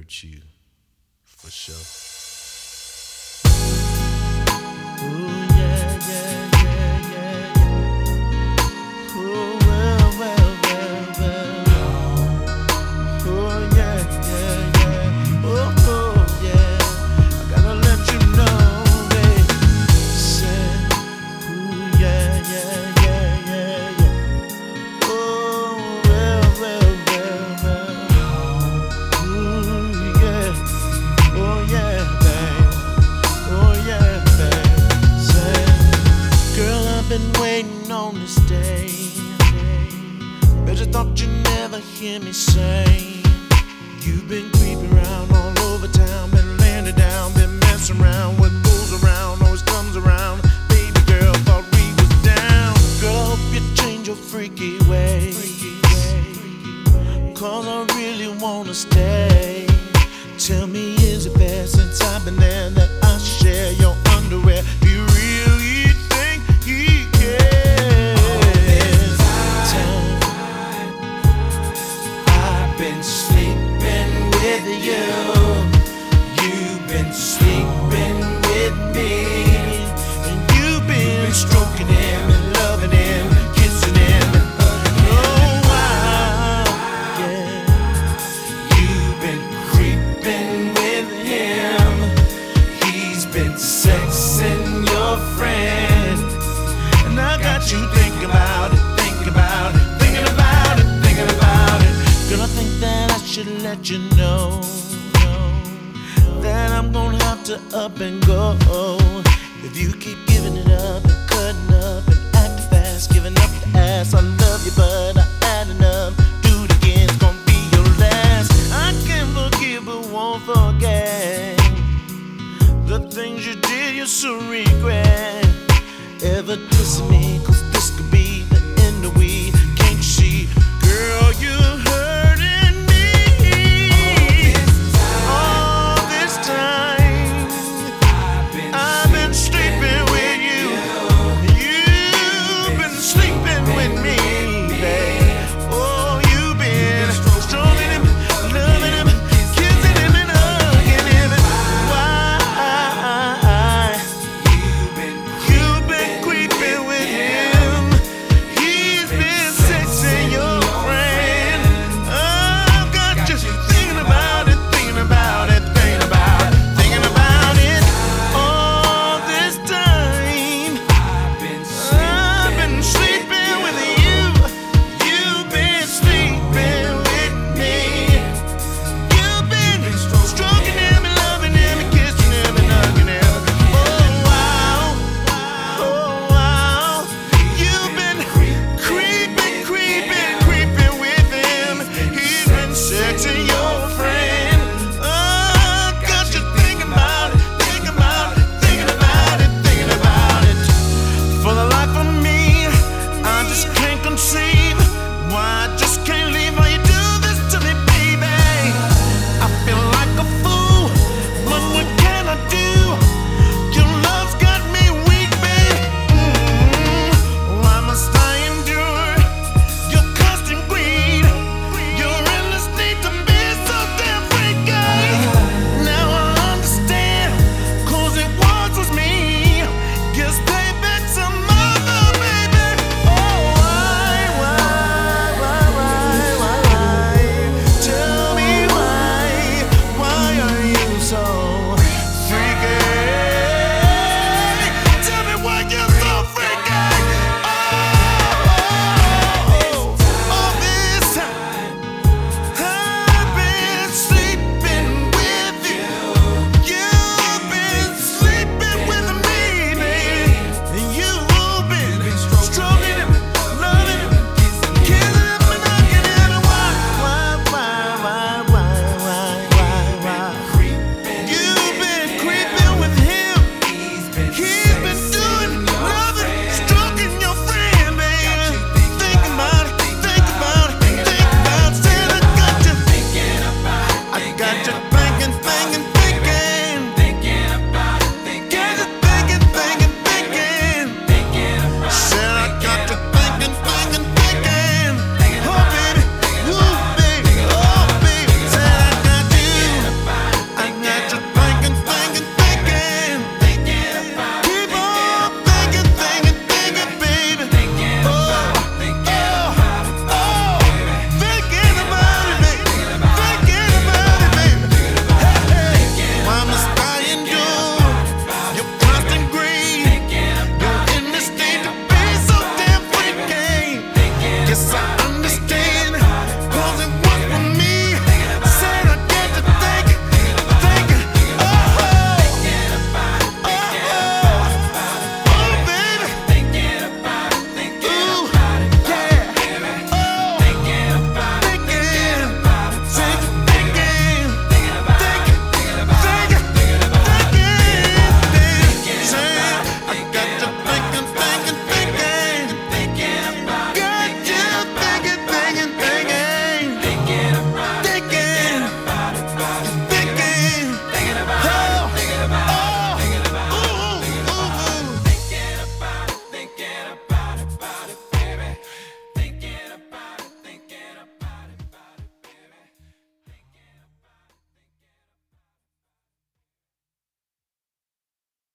hurt you for sure. Ooh, yeah, yeah, yeah, yeah, yeah. Ooh, well, well, well, well. Ooh, yeah, yeah, yeah. Oh, yeah. I gotta let you know, babe. Say, ooh, yeah, yeah, yeah, yeah, yeah. Oh, well, well, well, well. Ooh, yeah. Oh, yeah, babe. Oh, yeah, babe. Say, girl, I've been waiting on this day. Bet you thought you'd never hear me say, you've been creeping around all over town, been laying it down, been messing around. What goes around always comes around. Baby girl, thought we was down. Girl, I hope you change your freaky ways, 'cause I really wanna stay. Tell me, is it bad since I've been there that I should share your underwear? Do you really think he cares? I've been sleeping with you. You've been sleeping with me. And you've been stroking him and loving him, kissing him and hugging him. Oh, wow, yeah. You've been creeping with him. He's been sexing your friend. And I got you thinking about it, thinking about it, thinking about it, thinking about it. Girl, I think that I should let you know that I'm gonna have to up and go. If you keep giving it up and cutting up and acting fast, giving up the ass. I love you, but I had enough. Do it again, it's gonna be your last. I can't forgive but won't forget the things you did, you so regret ever dissing me, 'cause